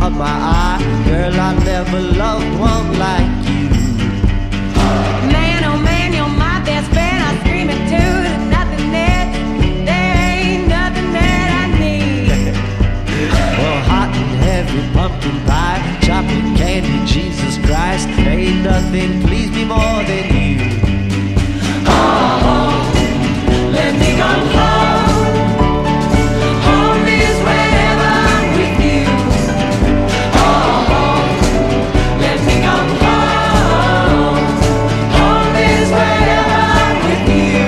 of my eye. Girl, I never loved one like you. Man, oh man, you're my best friend. I scream it too. There's nothing that, there ain't nothing that I need. Well, hot and heavy pumpkin pie, chocolate candy, Jesus Christ, ain't nothing please me more than you. Oh, let me go home. Home is wherever I'm with you. Oh, let me go home. Home is wherever I'm with you.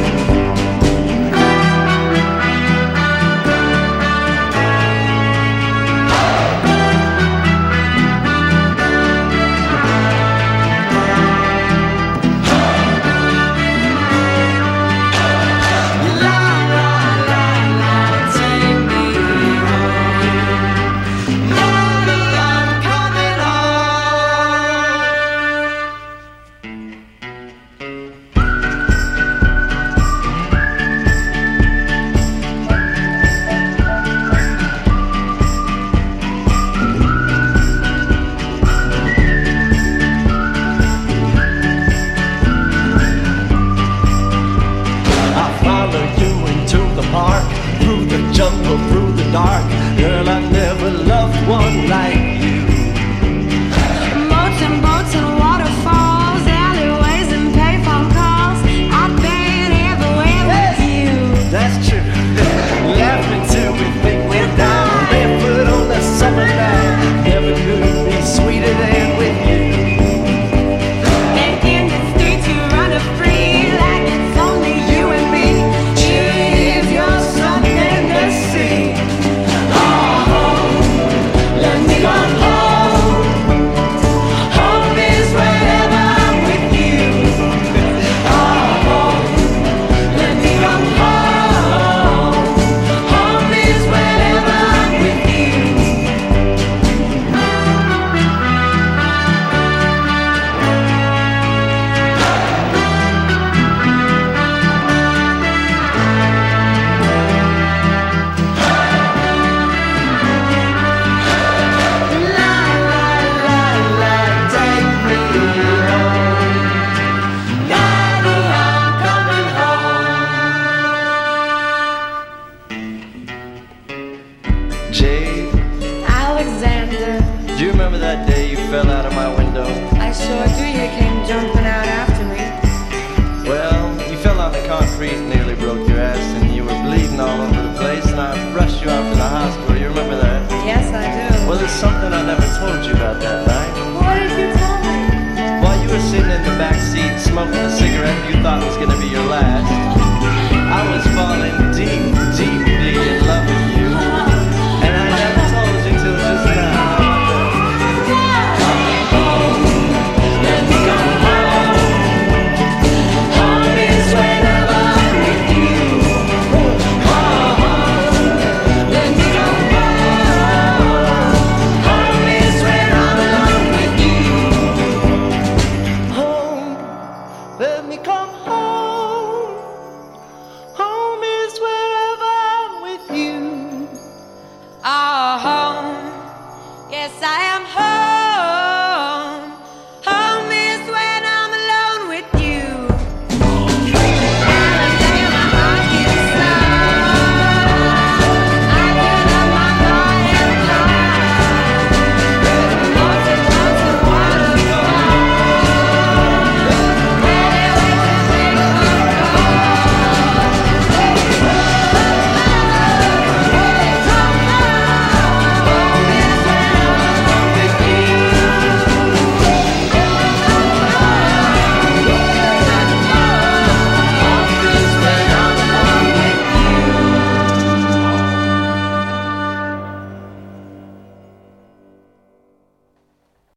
Through the jungle, through the dark, girl, I never loved one like you. Boats and boats and waterfalls, alleyways and payphone calls. I've been everywhere with you. That's true. Laughing till we think we're down, barefoot on the summer night. Never could be sweeter than with you. And in the streets you run free like it's only you and me. If you're something to see. Oh, let me go home. Home is wherever I'm with you. Oh, let me go home. Home is wherever I'm with you. Jade, Alexander, do you remember that day you fell out of my window? I sure do. You came jumping out after me. Well, you fell on the concrete and nearly broke your ass, and you were bleeding all over the place, and I rushed you out to the hospital. You remember that? Yes, I do. Well, there's something I never told you about that night. What did you tell me? While you were sitting in the back seat smoking a cigarette you thought was going to be your last, I was falling deep, deeply in love with you. And I never told you till just now. Let me go home. Home is wherever I'm with you. Let me go home. Home is where I belong with you. Home, let me come home. Home is wherever I'm with you. Oh, home. Yes, I am home.